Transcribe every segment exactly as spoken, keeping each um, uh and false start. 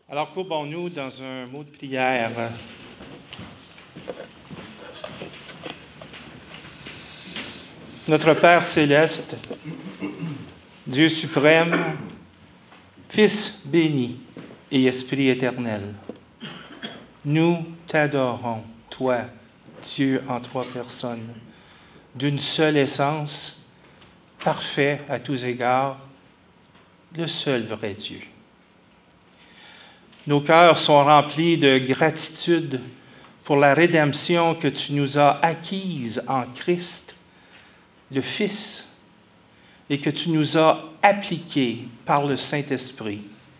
Alors, courbons-nous dans un mot de prière. Notre Père céleste, Dieu suprême, Fils béni et Esprit éternel, nous t'adorons, toi, Dieu en trois personnes, d'une seule essence, parfait à tous égards, le seul vrai Dieu. Nos cœurs sont remplis de gratitude pour la rédemption que tu nous as acquise en Christ, le Fils, et que tu nous as appliquée par le Saint-Esprit.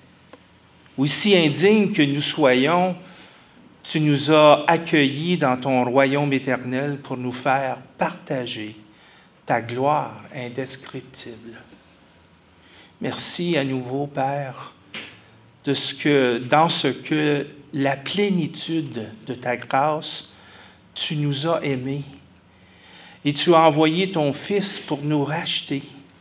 Aussi indigne que nous soyons, tu nous as accueillis dans ton royaume éternel pour nous faire partager ta gloire indescriptible. Merci à nouveau, Père, de ce que, dans ce que la plénitude de ta grâce, tu nous as aimés et tu as envoyé ton Fils pour nous racheter.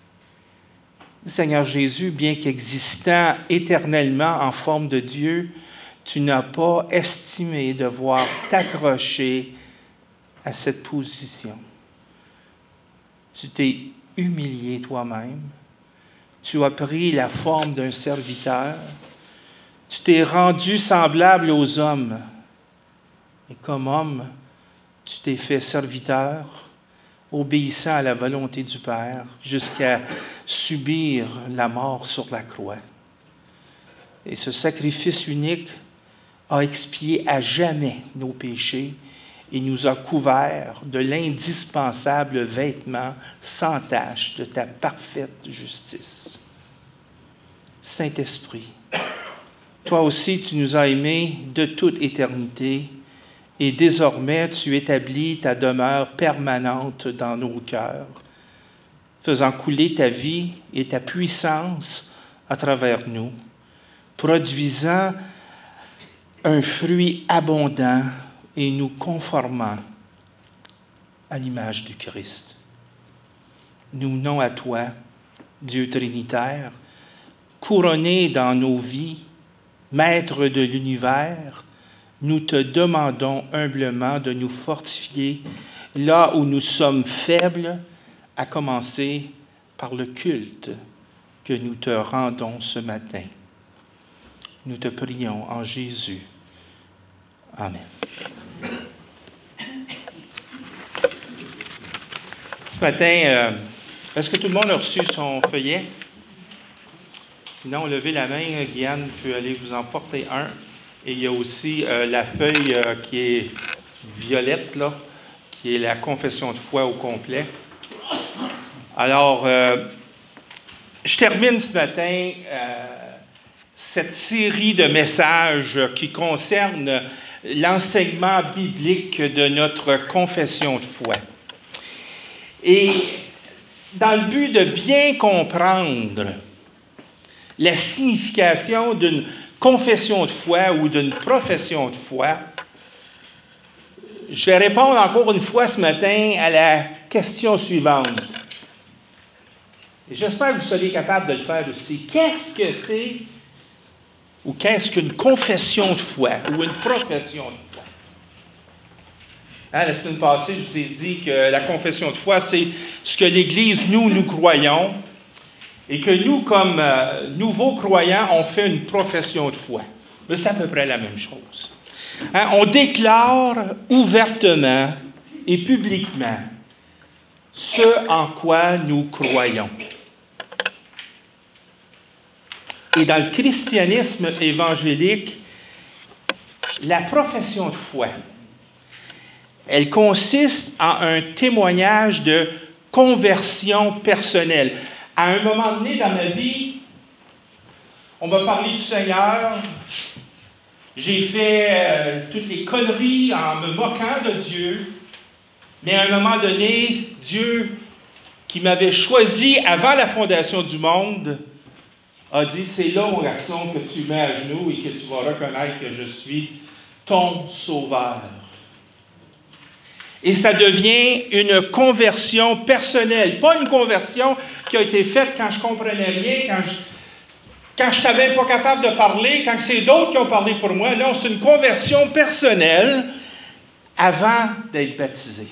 Seigneur Jésus, bien qu'existant éternellement en forme de Dieu, tu n'as pas estimé devoir t'accrocher à cette position. Tu t'es humilié toi-même, tu as pris la forme d'un serviteur, tu t'es rendu semblable aux hommes, et comme homme, tu t'es fait serviteur, obéissant à la volonté du Père, jusqu'à subir la mort sur la croix. Et ce sacrifice unique a expié à jamais nos péchés et nous a couverts de l'indispensable vêtement sans tache de ta parfaite justice. Saint-Esprit, toi aussi tu nous as aimés de toute éternité et désormais tu établis ta demeure permanente dans nos cœurs, faisant couler ta vie et ta puissance à travers nous, produisant un fruit abondant et nous conformant à l'image du Christ. Nous venons à toi, Dieu Trinitaire, couronné dans nos vies, Maître de l'univers, nous te demandons humblement de nous fortifier là où nous sommes faibles, à commencer par le culte que nous te rendons ce matin. Nous te prions en Jésus. Amen. Ce matin, euh, est-ce que tout le monde a reçu son feuillet? Sinon, levez la main, Guyane peut aller vous en porter un. Et il y a aussi euh, la feuille euh, qui est violette, là, qui est la confession de foi au complet. Alors, euh, je termine ce matin euh, cette série de messages qui concernent l'enseignement biblique de notre confession de foi. Et dans le but de bien comprendre la signification d'une confession de foi ou d'une profession de foi, je vais répondre encore une fois ce matin à la question suivante. Et j'espère que vous serez capable de le faire aussi. Qu'est-ce que c'est ou qu'est-ce qu'une confession de foi ou une profession de foi? Hein, la semaine passée, je vous ai dit que la confession de foi, c'est ce que l'Église, nous, nous croyons, et que nous, comme euh, nouveaux croyants, on fait une profession de foi. Mais c'est à peu près la même chose. Hein, on déclare ouvertement et publiquement ce en quoi nous croyons. Et dans le christianisme évangélique, la profession de foi, elle consiste en un témoignage de conversion personnelle. À un moment donné dans ma vie, on m'a parlé du Seigneur, j'ai fait euh, toutes les conneries en me moquant de Dieu, mais à un moment donné, Dieu, qui m'avait choisi avant la fondation du monde, a dit, c'est là, mon garçon, que tu mets à genoux et que tu vas reconnaître que je suis ton sauveur. Et ça devient une conversion personnelle, pas une conversion qui a été faite quand je comprenais rien, quand je, quand je n'étais même pas capable de parler, quand c'est d'autres qui ont parlé pour moi. Non, c'est une conversion personnelle avant d'être baptisé.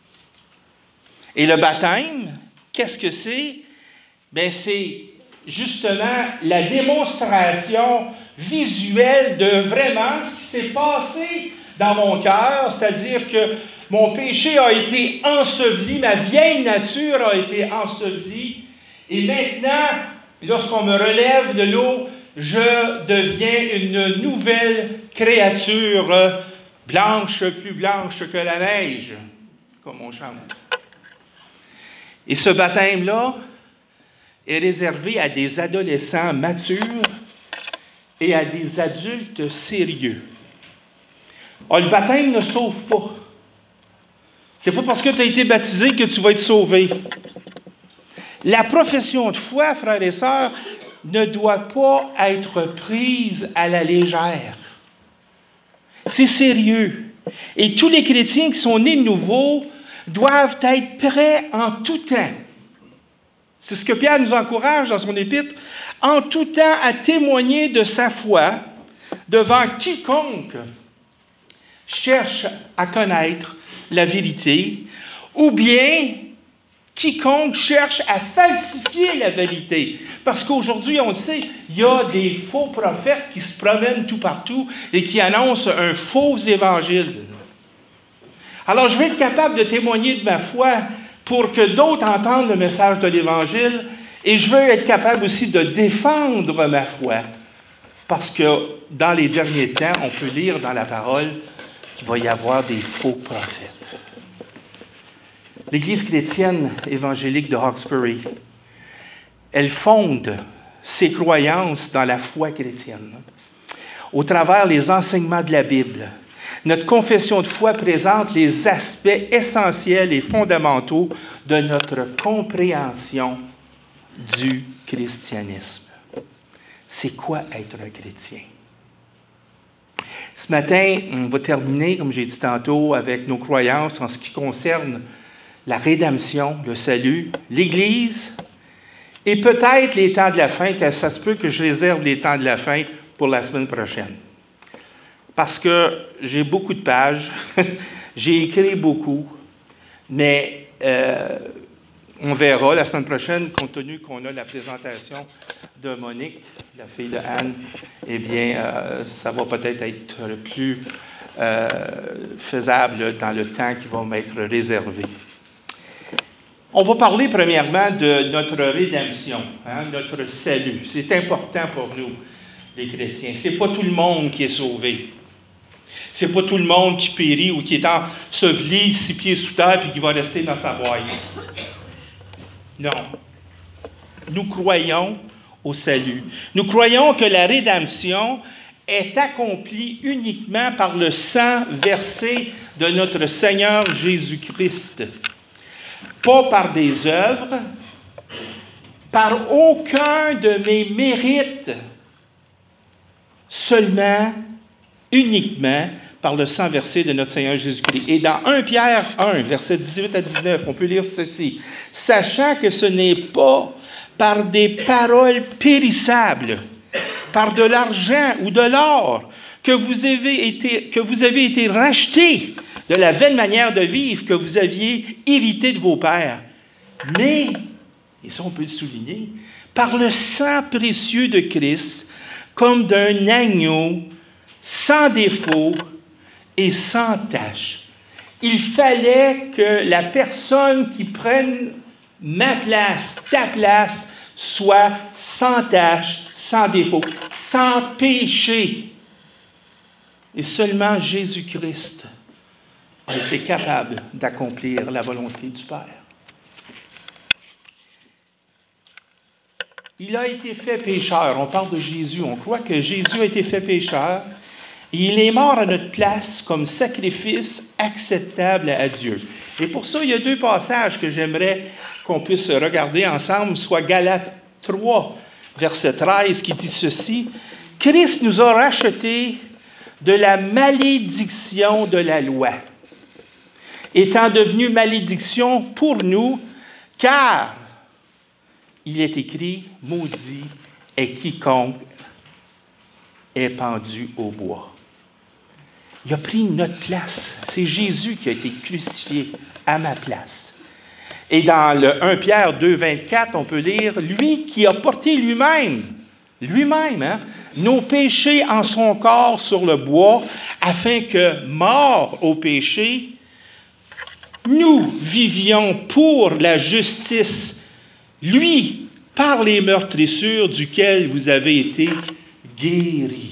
Et le baptême, qu'est-ce que c'est? Bien, c'est justement la démonstration visuelle de vraiment ce qui s'est passé dans mon cœur, c'est-à-dire que mon péché a été enseveli, ma vieille nature a été ensevelie, et maintenant, lorsqu'on me relève de l'eau, je deviens une nouvelle créature, blanche, plus blanche que la neige, comme on chante. Et ce baptême-là est réservé à des adolescents matures et à des adultes sérieux. Ah, le baptême ne sauve pas. C'est pas parce que tu as été baptisé que tu vas être sauvé. La profession de foi, frères et sœurs, ne doit pas être prise à la légère. C'est sérieux. Et tous les chrétiens qui sont nés de nouveau doivent être prêts en tout temps. C'est ce que Pierre nous encourage dans son épître, en tout temps à témoigner de sa foi devant quiconque cherche à connaître la vérité, ou bien quiconque cherche à falsifier la vérité. Parce qu'aujourd'hui, on le sait, il y a des faux prophètes qui se promènent tout partout et qui annoncent un faux évangile. Alors, je vais être capable de témoigner de ma foi pour que d'autres entendent le message de l'Évangile, et je veux être capable aussi de défendre ma foi. Parce que dans les derniers temps, on peut lire dans la parole qu'il va y avoir des faux prophètes. L'Église chrétienne évangélique de Hawkesbury, elle fonde ses croyances dans la foi chrétienne, au travers des enseignements de la Bible. Notre confession de foi présente les aspects essentiels et fondamentaux de notre compréhension du christianisme. C'est quoi être un chrétien? Ce matin, on va terminer, comme j'ai dit tantôt, avec nos croyances en ce qui concerne la rédemption, le salut, l'Église et peut-être les temps de la fin, car ça se peut que je réserve les temps de la fin pour la semaine prochaine. Parce que j'ai beaucoup de pages, j'ai écrit beaucoup, mais euh, on verra la semaine prochaine, compte tenu qu'on a la présentation de Monique, la fille de Anne, eh bien, euh, ça va peut-être être plus euh, faisable dans le temps qui va m'être réservé. On va parler premièrement de notre rédemption, hein, notre salut. C'est important pour nous, les chrétiens. C'est pas tout le monde qui est sauvé. C'est pas tout le monde qui périt ou qui est enseveli six pieds sous terre puis qui va rester dans sa boîte. Non. Nous croyons au salut. Nous croyons que la rédemption est accomplie uniquement par le sang versé de notre Seigneur Jésus-Christ. Pas par des œuvres, par aucun de mes mérites, seulement, uniquement, par le sang versé de notre Seigneur Jésus-Christ. Et dans premier Pierre un, versets dix-huit à dix-neuf, on peut lire ceci. « Sachant que ce n'est pas par des paroles périssables, par de l'argent ou de l'or, que vous avez été, que vous avez été rachetés de la vaine manière de vivre que vous aviez hérité de vos pères, mais, et ça on peut le souligner, par le sang précieux de Christ, comme d'un agneau sans défaut et sans tache. » Il fallait que la personne qui prenne ma place, ta place, soit sans tache, sans défaut, sans péché. Et seulement Jésus-Christ a été capable d'accomplir la volonté du Père. Il a été fait pécheur. On parle de Jésus. On croit que Jésus a été fait pécheur. Et il est mort à notre place comme sacrifice acceptable à Dieu. Et pour ça, il y a deux passages que j'aimerais qu'on puisse regarder ensemble, soit Galates trois, verset treize, qui dit ceci. « Christ nous a rachetés de la malédiction de la loi, étant devenu malédiction pour nous, car il est écrit, maudit et quiconque est pendu au bois. Il a pris notre place. C'est Jésus qui a été crucifié à ma place. Et dans le premier Pierre deux, vingt-quatre, on peut lire, lui qui a porté lui-même, lui-même, hein, nos péchés en son corps sur le bois, afin que, morts au péché, nous vivions pour la justice, lui, par les meurtrissures duquel vous avez été guéris.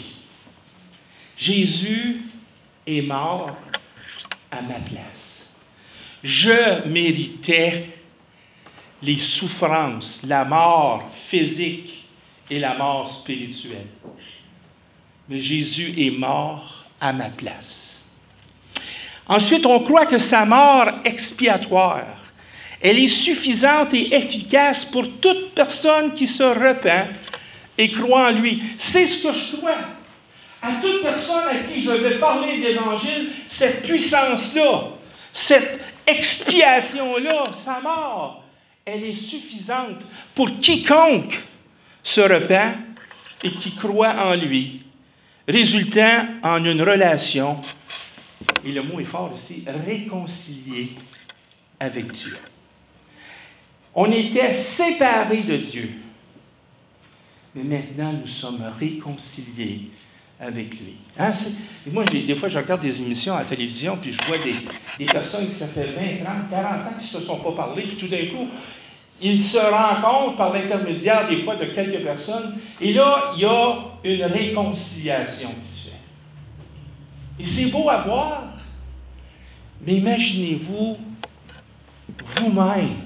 Jésus est mort à ma place. Je méritais les souffrances, la mort physique et la mort spirituelle. Mais Jésus est mort à ma place. Ensuite, on croit que sa mort expiatoire, elle est suffisante et efficace pour toute personne qui se repent et croit en lui. C'est ce que je crois. À toute personne à qui je vais parler de l'Évangile, cette puissance-là, cette expiation-là, sa mort, elle est suffisante pour quiconque se repent et qui croit en lui, résultant en une relation, et le mot est fort ici, réconciliée avec Dieu. On était séparés de Dieu, mais maintenant nous sommes réconciliés avec lui. Hein? Et moi, des fois, je regarde des émissions à la télévision, puis je vois des, des personnes qui, ça fait vingt, trente, quarante ans qui ne se sont pas parlé, puis tout d'un coup, ils se rencontrent par l'intermédiaire des fois de quelques personnes, et là, il y a une réconciliation qui se fait. Et c'est beau à voir, mais imaginez-vous vous-même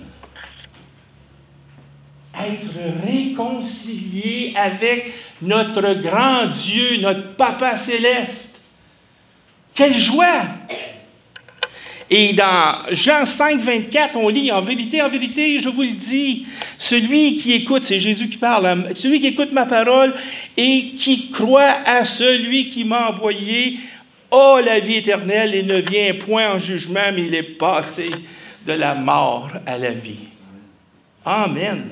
être réconcilié avec notre grand Dieu, notre Papa céleste. Quelle joie! Et dans Jean cinq, vingt-quatre, on lit, en vérité, en vérité, je vous le dis, celui qui écoute, c'est Jésus qui parle, celui qui écoute ma parole et qui croit à celui qui m'a envoyé a la vie éternelle et ne vient point en jugement, mais il est passé de la mort à la vie. Amen.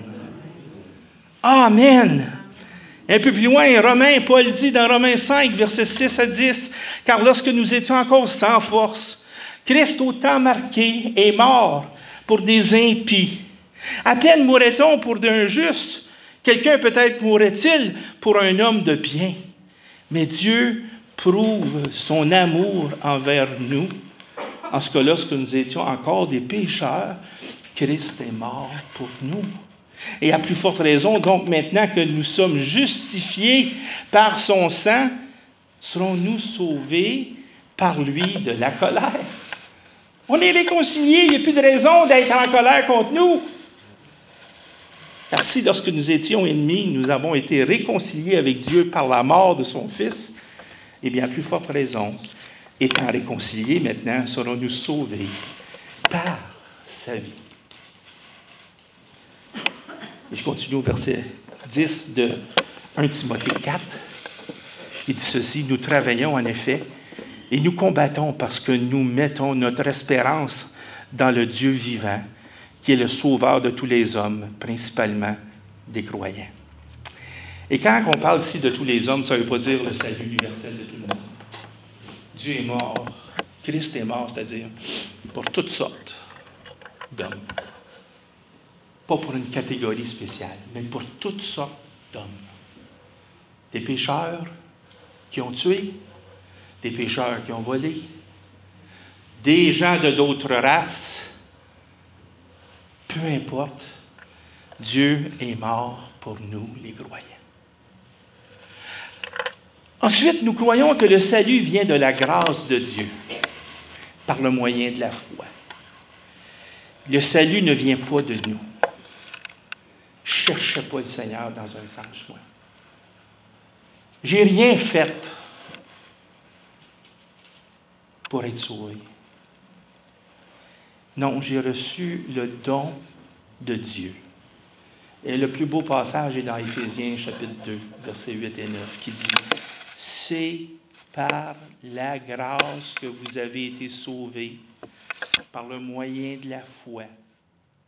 Amen. Un peu plus loin, Romains, Paul dit dans Romains cinq, versets six à dix, « Car lorsque nous étions encore sans force, Christ au temps marqué est mort pour des impies. À peine mourrait-on pour d'un juste, quelqu'un peut-être mourrait-il pour un homme de bien. Mais Dieu prouve son amour envers nous, en ce que lorsque nous étions encore des pécheurs, Christ est mort pour nous. Et à plus forte raison, donc maintenant que nous sommes justifiés par son sang, serons-nous sauvés par lui de la colère. » On est réconciliés, il n'y a plus de raison d'être en colère contre nous. Car si lorsque nous étions ennemis, nous avons été réconciliés avec Dieu par la mort de son Fils, eh bien, à plus forte raison, étant réconciliés maintenant, serons-nous sauvés par sa vie. Et je continue au verset dix de premier Timothée quatre. Il dit ceci, « Nous travaillons en effet et nous combattons parce que nous mettons notre espérance dans le Dieu vivant, qui est le sauveur de tous les hommes, principalement des croyants. » Et quand on parle ici de tous les hommes, ça ne veut pas dire le salut universel de tout le monde. Dieu est mort, Christ est mort, c'est-à-dire pour toutes sortes d'hommes. Pas pour une catégorie spéciale, mais pour toutes sortes d'hommes. Des pécheurs qui ont tué, des pécheurs qui ont volé, des gens de d'autres races, peu importe, Dieu est mort pour nous, les croyants. Ensuite, nous croyons que le salut vient de la grâce de Dieu, par le moyen de la foi. Le salut ne vient pas de nous. Je ne cherchais pas le Seigneur dans un sens, moi. J'ai rien fait pour être sauvé. Non, j'ai reçu le don de Dieu. Et le plus beau passage est dans Éphésiens chapitre deux, versets huit et neuf, qui dit « C'est par la grâce que vous avez été sauvés, par le moyen de la foi. »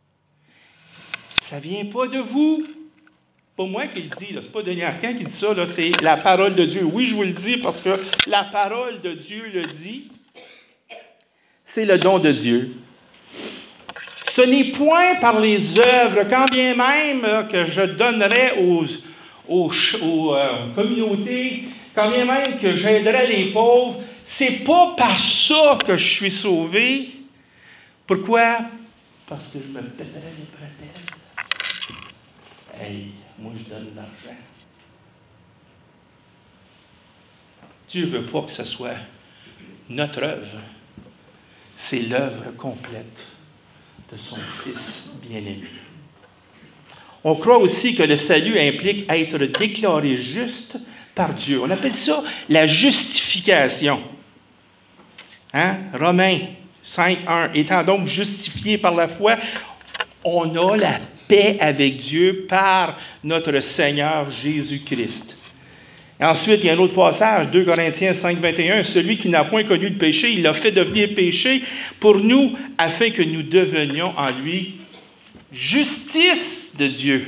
Ça ne vient pas de vous. Pas moi qui le dis, ce n'est pas Denis Arcand qui dit ça, là, c'est la parole de Dieu. Oui, je vous le dis parce que la parole de Dieu le dit. C'est le don de Dieu. Ce n'est point par les œuvres, quand bien même là, que je donnerais aux, aux, aux euh, communautés, quand bien même que j'aiderais les pauvres, c'est pas par ça que je suis sauvé. Pourquoi? Parce que je me pèterais les bretelles. Hey, moi je donne de l'argent. Dieu ne veut pas que ce soit notre œuvre. C'est l'œuvre complète de son Fils bien-aimé. On croit aussi que le salut implique être déclaré juste par Dieu. On appelle ça la justification. Hein? Romains cinq, un. Étant donc justifiés par la foi, on a la paix avec Dieu par notre Seigneur Jésus-Christ. Et ensuite, il y a un autre passage, deux Corinthiens cinq, vingt et un. Celui qui n'a point connu le péché, il l'a fait devenir péché pour nous, afin que nous devenions en lui justice de Dieu.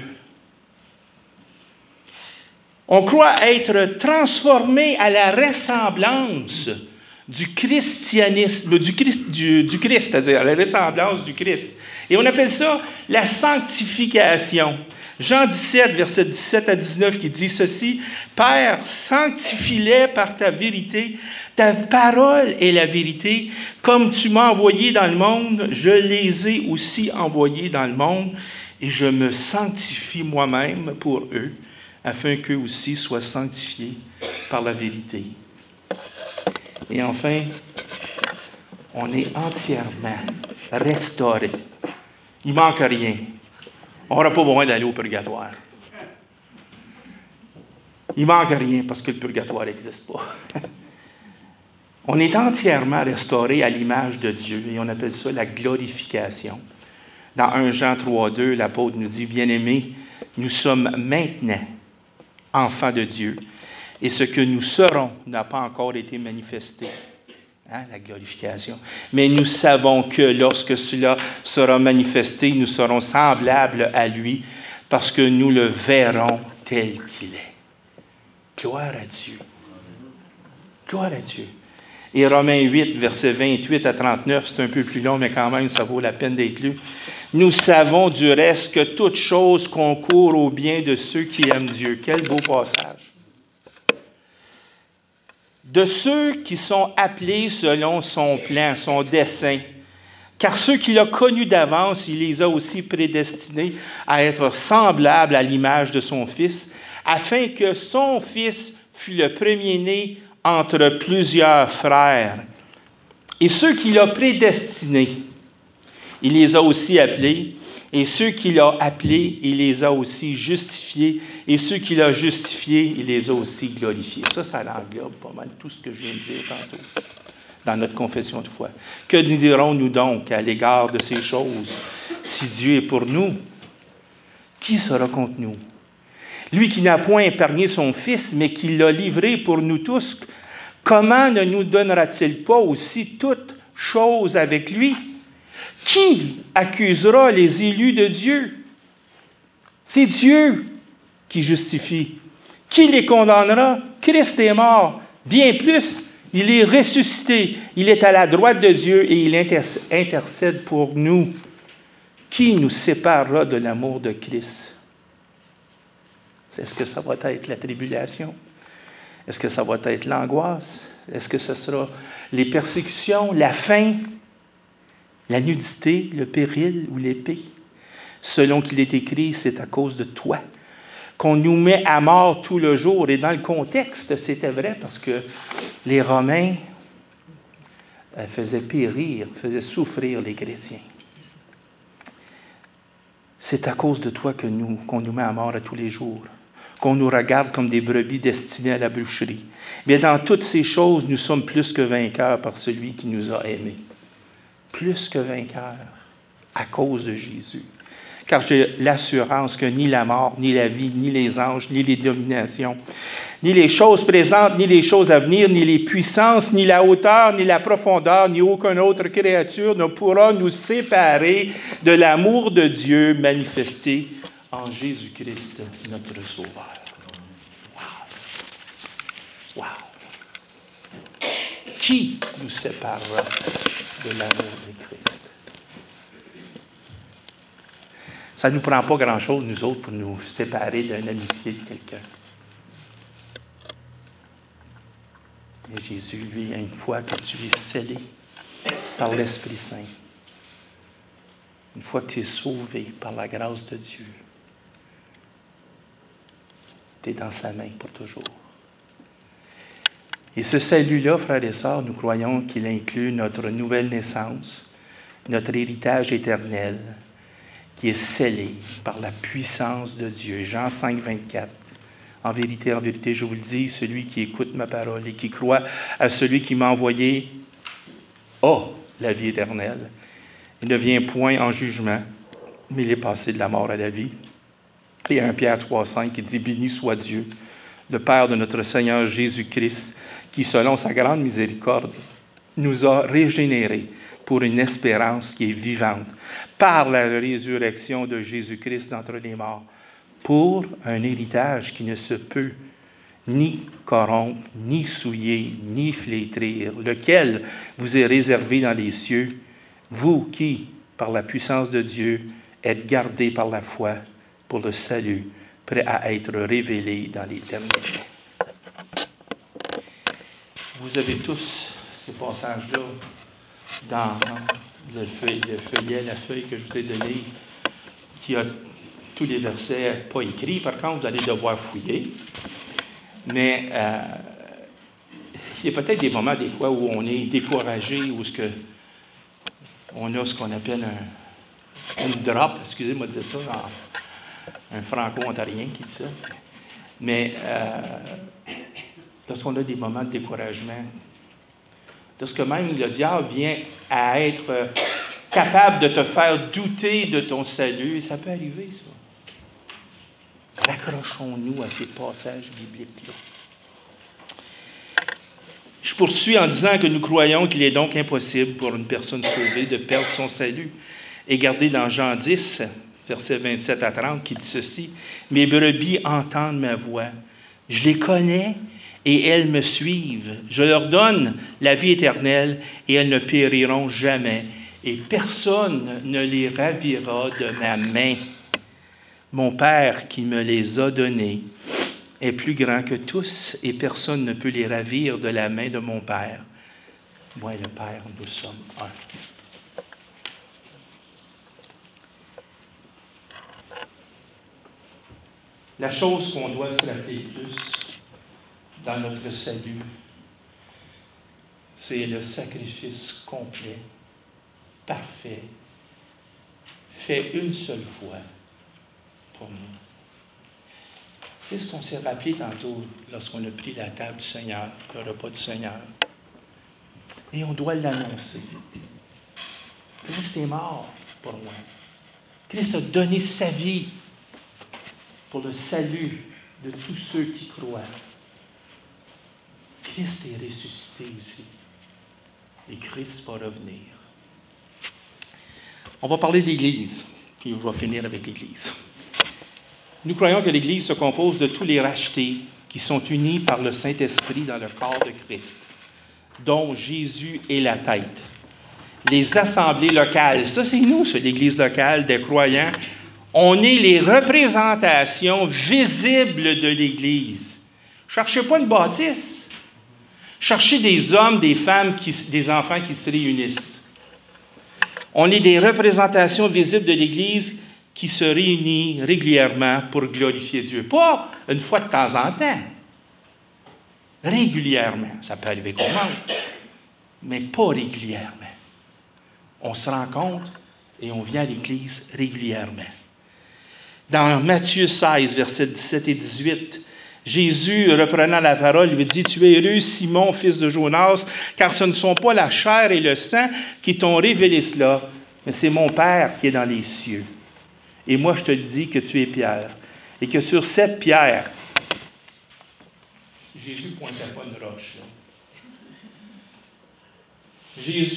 On croit être transformé à la ressemblance du christianisme, du Christ, du, du Christ, c'est-à-dire à la ressemblance du Christ. Et on appelle ça la sanctification. Jean dix-sept, versets dix-sept à dix-neuf, qui dit ceci: « Père, sanctifie-les par ta vérité. Ta parole est la vérité. Comme tu m'as envoyé dans le monde, je les ai aussi envoyés dans le monde, et je me sanctifie moi-même pour eux, afin qu'eux aussi soient sanctifiés par la vérité. » Et enfin, on est entièrement restauré. Il ne manque rien. On n'aura pas besoin d'aller au purgatoire. Il ne manque rien parce que le purgatoire n'existe pas. On est entièrement restauré à l'image de Dieu et on appelle ça la glorification. Dans un Jean trois, deux, l'apôtre nous dit: « Bien-aimés, nous sommes maintenant enfants de Dieu et ce que nous serons n'a pas encore été manifesté. » Hein, la glorification. Mais nous savons que lorsque cela sera manifesté, nous serons semblables à lui parce que nous le verrons tel qu'il est. Gloire à Dieu. Gloire à Dieu. Et Romains huit, versets vingt-huit à trente-neuf, c'est un peu plus long, mais quand même, ça vaut la peine d'être lu. Nous savons du reste que toute chose concourt au bien de ceux qui aiment Dieu. Quel beau passage. De ceux qui sont appelés selon son plan, son dessein. Car ceux qu'il a connus d'avance, il les a aussi prédestinés à être semblables à l'image de son Fils, afin que son Fils fût le premier-né entre plusieurs frères. Et ceux qu'il a prédestinés, il les a aussi appelés. Et ceux qu'il a appelés, il les a aussi justifiés. Et ceux qu'il a justifiés, il les a aussi glorifiés. Ça, ça englobe pas mal tout ce que je viens de dire tantôt dans notre confession de foi. Que dirons-nous donc à l'égard de ces choses? Si Dieu est pour nous, qui sera contre nous? Lui qui n'a point épargné son Fils, mais qui l'a livré pour nous tous, comment ne nous donnera-t-il pas aussi toutes choses avec lui? Qui accusera les élus de Dieu? C'est Dieu qui justifie. Qui les condamnera? Christ est mort. Bien plus, il est ressuscité. Il est à la droite de Dieu et il intercède pour nous. Qui nous séparera de l'amour de Christ? Est-ce que ça va être la tribulation? Est-ce que ça va être l'angoisse? Est-ce que ce sera les persécutions, la faim? La nudité, le péril ou l'épée? Selon qu'il est écrit, c'est à cause de toi qu'on nous met à mort tout le jour. Et dans le contexte, c'était vrai parce que les Romains faisaient périr, faisaient souffrir les chrétiens. C'est à cause de toi que nous, qu'on nous met à mort à tous les jours, qu'on nous regarde comme des brebis destinées à la boucherie. Mais dans toutes ces choses, nous sommes plus que vainqueurs par celui qui nous a aimés. Plus que vainqueurs, à cause de Jésus. Car j'ai l'assurance que ni la mort, ni la vie, ni les anges, ni les dominations, ni les choses présentes, ni les choses à venir, ni les puissances, ni la hauteur, ni la profondeur, ni aucune autre créature ne pourra nous séparer de l'amour de Dieu manifesté en Jésus-Christ, notre Sauveur. Wow! Wow! Qui nous séparera de l'amour de Christ? Ça ne nous prend pas grand-chose, nous autres, pour nous séparer d'une amitié de quelqu'un. Mais Jésus, lui, une fois que tu es scellé par l'Esprit Saint, une fois que tu es sauvé par la grâce de Dieu, tu es dans sa main pour toujours. Et ce salut-là, frères et sœurs, nous croyons qu'il inclut notre nouvelle naissance, notre héritage éternel, qui est scellé par la puissance de Dieu. Jean cinq, vingt-quatre. En vérité, en vérité, je vous le dis, celui qui écoute ma parole et qui croit à celui qui m'a envoyé a la vie éternelle. Il ne vient point en jugement, mais il est passé de la mort à la vie. Et un Pierre trois, cinq qui dit « Béni soit Dieu, le Père de notre Seigneur Jésus-Christ, qui, selon sa grande miséricorde, nous a régénérés pour une espérance qui est vivante, par la résurrection de Jésus-Christ d'entre les morts, pour un héritage qui ne se peut ni corrompre, ni souiller, ni flétrir, lequel vous est réservé dans les cieux, vous qui, par la puissance de Dieu, êtes gardés par la foi pour le salut, prêt à être révélé dans l'éternité. » Vous avez tous ces passages-là dans le feuillet, le feuillet, la feuille que je vous ai donnée, qui a tous les versets pas écrits. Par contre, vous allez devoir fouiller. Mais euh, il y a peut-être des moments, des fois, où on est découragé, où ce que on a ce qu'on appelle un, une drop, excusez-moi de dire ça, un, un franco-ontarien qui dit ça. Mais euh, lorsqu'on a des moments de découragement, lorsque même le diable vient à être capable de te faire douter de ton salut, ça peut arriver, ça. Raccrochons-nous à ces passages bibliques-là. Je poursuis en disant que nous croyons qu'il est donc impossible pour une personne sauvée de perdre son salut. Et gardez dans Jean dix, versets vingt-sept à trente, qui dit ceci: « Mes brebis entendent ma voix. Je les connais et elles me suivent. Je leur donne la vie éternelle et elles ne périront jamais. Et personne ne les ravira de ma main. Mon Père qui me les a donnés est plus grand que tous et personne ne peut les ravir de la main de mon Père. Moi et le Père, nous sommes un. » La chose qu'on doit se rappeler plus dans notre salut, c'est le sacrifice complet, parfait, fait une seule fois pour nous. C'est ce qu'on s'est rappelé tantôt lorsqu'on a pris la table du Seigneur, le repas du Seigneur. Et on doit l'annoncer. Christ est mort pour moi. Christ a donné sa vie pour le salut de tous ceux qui croient. Christ est ressuscité aussi. Et Christ va revenir. On va parler de l'Église, puis je vais finir avec l'Église. Nous croyons que l'Église se compose de tous les rachetés qui sont unis par le Saint-Esprit dans le corps de Christ, dont Jésus est la tête. Les assemblées locales, ça c'est nous, ça, l'Église locale des croyants. On est les représentations visibles de l'Église. Cherchez pas une bâtisse. Cherchez des hommes, des femmes, qui, des enfants qui se réunissent. On est des représentations visibles de l'Église qui se réunit régulièrement pour glorifier Dieu. Pas une fois de temps en temps. Régulièrement. Ça peut arriver qu'on manque, mais pas régulièrement. On se rencontre et on vient à l'Église régulièrement. Dans Matthieu seize, versets dix-sept et dix-huit, Jésus, reprenant la parole, lui dit « Tu es heureux, Simon, fils de Jonas, car ce ne sont pas la chair et le sang qui t'ont révélé cela, mais c'est mon Père qui est dans les cieux. Et moi, je te dis que tu es Pierre, et que sur cette pierre, Jésus ne pointait pas une roche. Là.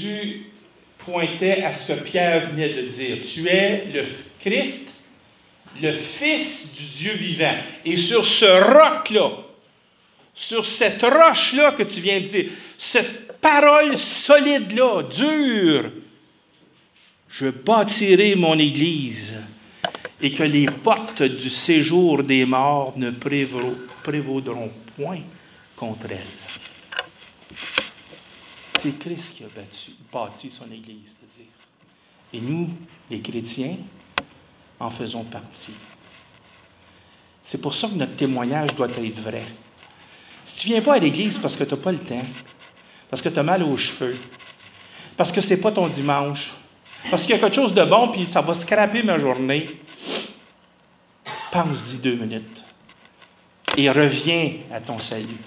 Jésus pointait à ce que Pierre venait de dire. Tu es le Christ, le Fils du Dieu vivant. Et sur ce roc-là, sur cette roche-là que tu viens de dire, cette parole solide-là, dure, je bâtirai mon Église et que les portes du séjour des morts ne prévaudront point contre elle. C'est Christ qui a battu, bâti son Église, c'est-à-dire. Et nous, les chrétiens, en faisons partie. C'est pour ça que notre témoignage doit être vrai. Si tu ne viens pas à l'Église parce que tu n'as pas le temps, parce que tu as mal aux cheveux, parce que ce n'est pas ton dimanche, parce qu'il y a quelque chose de bon puis ça va scraper ma journée, pense-y deux minutes et reviens à ton salut.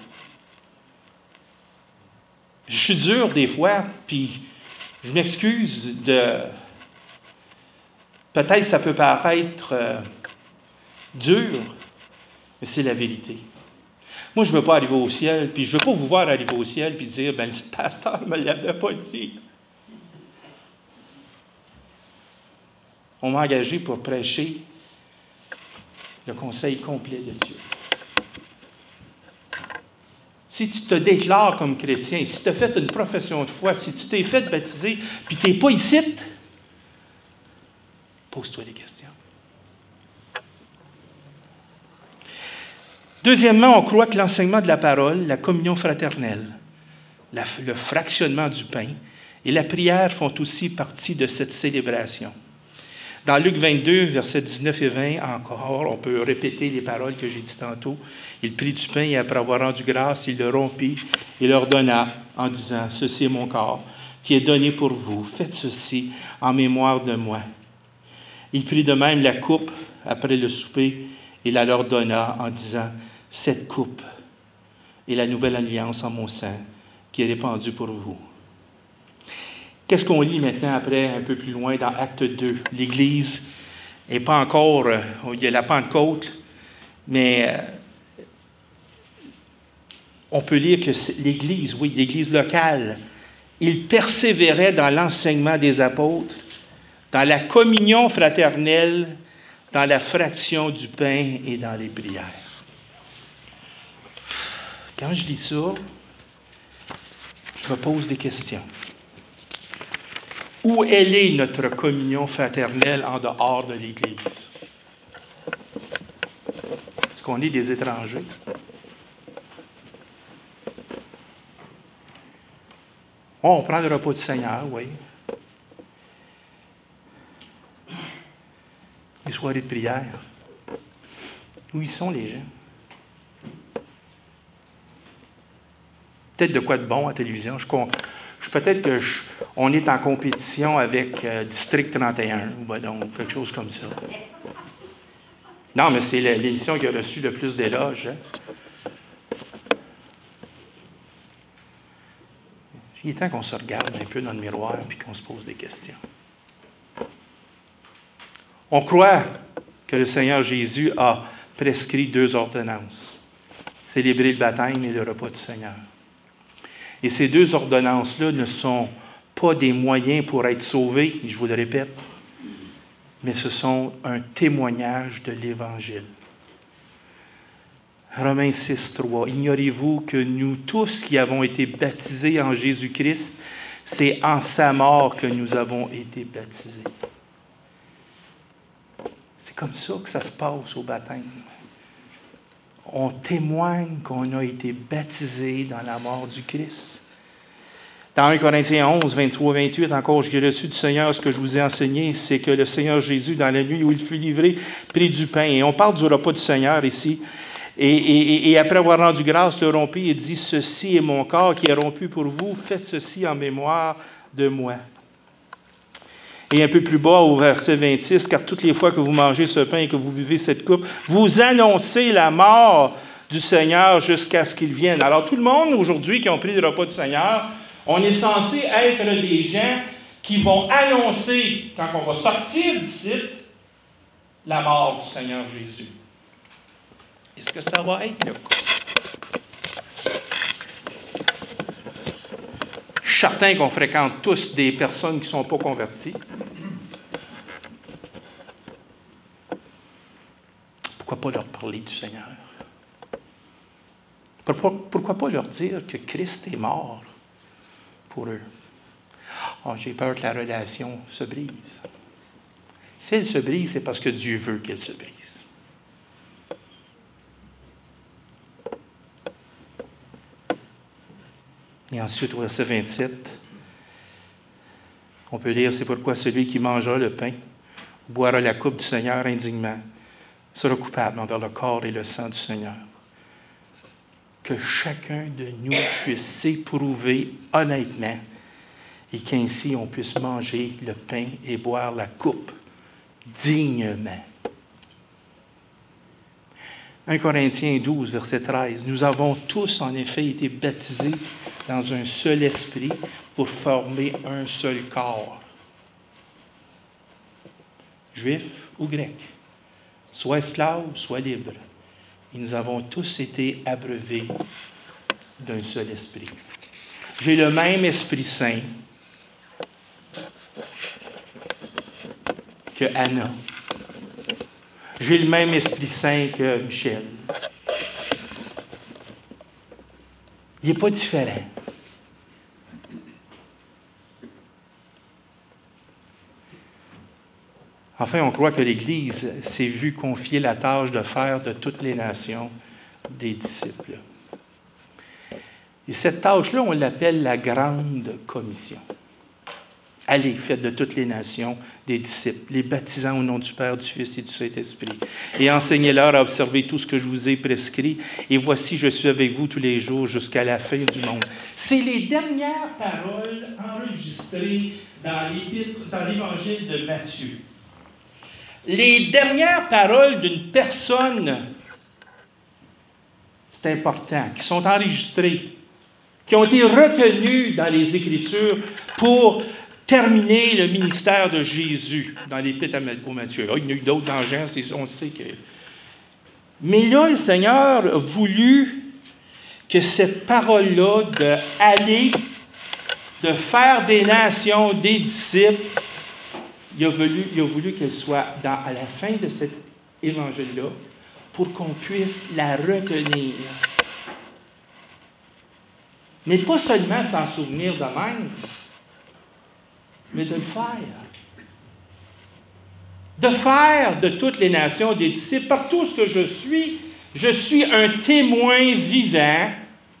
Je suis dur des fois, puis je m'excuse de... Peut-être ça peut paraître euh, dur, mais c'est la vérité. Moi, je ne veux pas arriver au ciel, puis je ne veux pas vous voir arriver au ciel puis dire, ben le pasteur ne me l'avait pas dit. On m'a engagé pour prêcher le conseil complet de Dieu. Si tu te déclares comme chrétien, si tu as fait une profession de foi, si tu t'es fait baptiser, puis tu n'es pas ici, pose-toi des questions. Deuxièmement, on croit que l'enseignement de la parole, la communion fraternelle, la, le fractionnement du pain et la prière font aussi partie de cette célébration. Dans Luc vingt-deux, versets dix-neuf et vingt, encore, on peut répéter les paroles que j'ai dites tantôt. Il prit du pain et après avoir rendu grâce, il le rompit et leur donna en disant, « Ceci est mon corps qui est donné pour vous. Faites ceci en mémoire de moi. » Il prit de même la coupe après le souper et la leur donna en disant, « Cette coupe est la nouvelle alliance en mon sang qui est répandue pour vous. » Qu'est-ce qu'on lit maintenant après, un peu plus loin, dans Acte deux? L'Église n'est pas encore, euh, il y a la Pentecôte, mais euh, on peut lire que l'Église, oui, l'Église locale, il persévérait dans l'enseignement des apôtres, dans la communion fraternelle, dans la fraction du pain et dans les prières. Quand je lis ça, je me pose des questions. Où elle est notre communion fraternelle en dehors de l'Église? Est-ce qu'on est des étrangers? Oh, on prend le repas du Seigneur, oui. Les soirées de prière. Où ils sont, les gens? Peut-être de quoi de bon à la télévision. Je, je, peut-être que je, on est en compétition avec euh, District trente et un, ou ben donc quelque chose comme ça. Non, mais c'est l'émission qui a reçu le plus d'éloges. Hein? Il est temps qu'on se regarde un peu dans le miroir et qu'on se pose des questions. On croit que le Seigneur Jésus a prescrit deux ordonnances. Célébrer le baptême et le repas du Seigneur. Et ces deux ordonnances-là ne sont pas des moyens pour être sauvés, je vous le répète, mais ce sont un témoignage de l'Évangile. Romains six, trois. Ignorez-vous que nous tous qui avons été baptisés en Jésus-Christ, c'est en sa mort que nous avons été baptisés. C'est comme ça que ça se passe au baptême. On témoigne qu'on a été baptisé dans la mort du Christ. Dans un Corinthiens onze, vingt-trois, vingt-huit, encore, j'ai reçu du Seigneur ce que je vous ai enseigné, c'est que le Seigneur Jésus, dans la nuit où il fut livré, prit du pain. Et on parle du repas du Seigneur ici. Et, et, et après avoir rendu grâce, le rompit et dit, « Ceci est mon corps qui est rompu pour vous. Faites ceci en mémoire de moi. » Et un peu plus bas, au verset vingt-six, « Car toutes les fois que vous mangez ce pain et que vous buvez cette coupe, vous annoncez la mort du Seigneur jusqu'à ce qu'il vienne. » Alors, tout le monde aujourd'hui qui ont pris le repas du Seigneur, on est censé être des gens qui vont annoncer, quand on va sortir d'ici, la mort du Seigneur Jésus. Est-ce que ça va être le cas? Je suis certain qu'on fréquente tous des personnes qui ne sont pas converties. pas leur parler du Seigneur? Pourquoi, pourquoi pas leur dire que Christ est mort pour eux? Oh, j'ai peur que la relation se brise. Si elle se brise, c'est parce que Dieu veut qu'elle se brise. Et ensuite, au verset vingt-sept, on peut lire, c'est pourquoi celui qui mangera le pain, boira la coupe du Seigneur indignement, sera coupable envers le corps et le sang du Seigneur. Que chacun de nous puisse s'éprouver honnêtement et qu'ainsi on puisse manger le pain et boire la coupe dignement. un Corinthiens douze, verset treize. Nous avons tous en effet été baptisés dans un seul esprit pour former un seul corps. Juif ou grec, soit esclave, soit libre. Et nous avons tous été abreuvés d'un seul esprit. J'ai le même Esprit Saint que Anna. J'ai le même Esprit Saint que Michel. Il n'est pas différent. Enfin, on croit que l'Église s'est vue confier la tâche de faire de toutes les nations des disciples. Et cette tâche-là, on l'appelle la Grande Commission. Allez, faites de toutes les nations des disciples, les baptisant au nom du Père, du Fils et du Saint-Esprit, et enseignez-leur à observer tout ce que je vous ai prescrit, et voici, je suis avec vous tous les jours jusqu'à la fin du monde. C'est les dernières paroles enregistrées dans l'Évangile de Matthieu. Les dernières paroles d'une personne, c'est important, qui sont enregistrées, qui ont été retenues dans les Écritures pour terminer le ministère de Jésus dans l'Épître aux Matthieu. Oh, il y en a eu d'autres dans Jean, on sait que... Mais là, le Seigneur a voulu que cette parole-là de aller, de faire des nations des disciples, il a voulu, il a voulu qu'elle soit dans, à la fin de cet évangile-là pour qu'on puisse la retenir. Mais pas seulement s'en souvenir de même, mais de le faire. De faire de toutes les nations des disciples. Partout ce que je suis, je suis un témoin vivant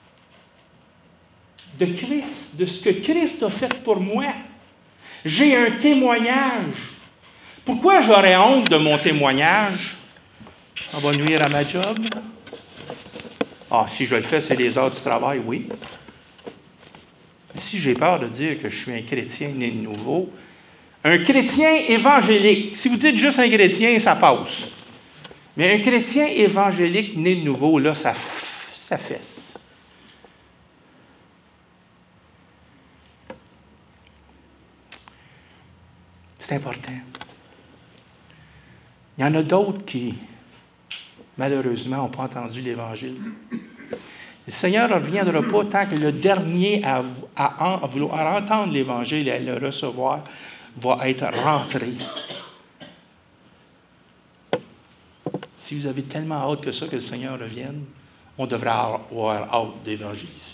de Christ, de ce que Christ a fait pour moi. J'ai un témoignage. Pourquoi j'aurais honte de mon témoignage? Ça va nuire à ma job? Ah, si je le fais, c'est les heures du travail, oui. Mais si j'ai peur de dire que je suis un chrétien né de nouveau, un chrétien évangélique, si vous dites juste un chrétien, ça passe. Mais un chrétien évangélique né de nouveau, là, ça, ça fesse. C'est important. Il y en a d'autres qui, malheureusement, n'ont pas entendu l'Évangile. Le Seigneur ne reviendra pas tant que le dernier à, à, à vouloir entendre l'Évangile et à le recevoir va être rentré. Si vous avez tellement hâte que ça que le Seigneur revienne, on devrait avoir hâte d'évangéliser.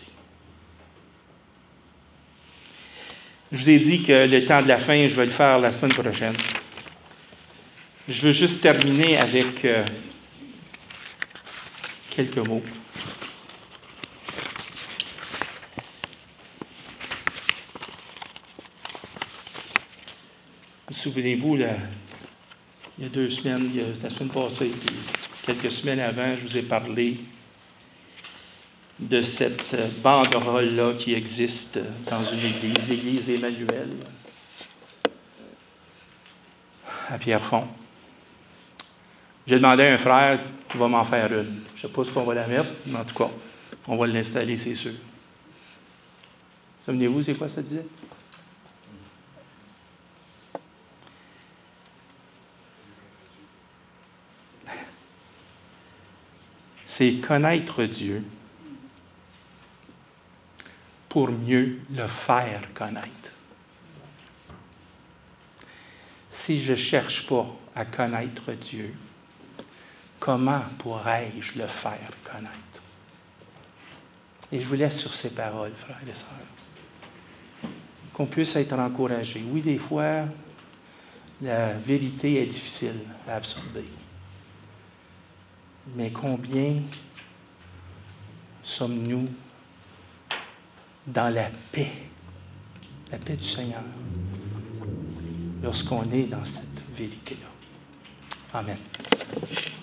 Je vous ai dit que le temps de la fin, je vais le faire la semaine prochaine. Je veux juste terminer avec euh, quelques mots. Souvenez-vous, là, il y a deux semaines, il y a, la semaine passée, puis quelques semaines avant, je vous ai parlé de cette banderole-là qui existe dans une église, l'église Emmanuel, à Pierrefonds. J'ai demandé à un frère qui va m'en faire une. Je ne sais pas ce qu'on va la mettre, mais en tout cas, on va l'installer, c'est sûr. Souvenez-vous, c'est quoi ça disait? C'est connaître Dieu pour mieux le faire connaître. Si je ne cherche pas à connaître Dieu, comment pourrais-je le faire connaître? Et je vous laisse sur ces paroles, frères et sœurs. Qu'on puisse être encouragés. Oui, des fois, la vérité est difficile à absorber. Mais combien sommes-nous dans la paix, la paix du Seigneur, lorsqu'on est dans cette vérité-là? Amen.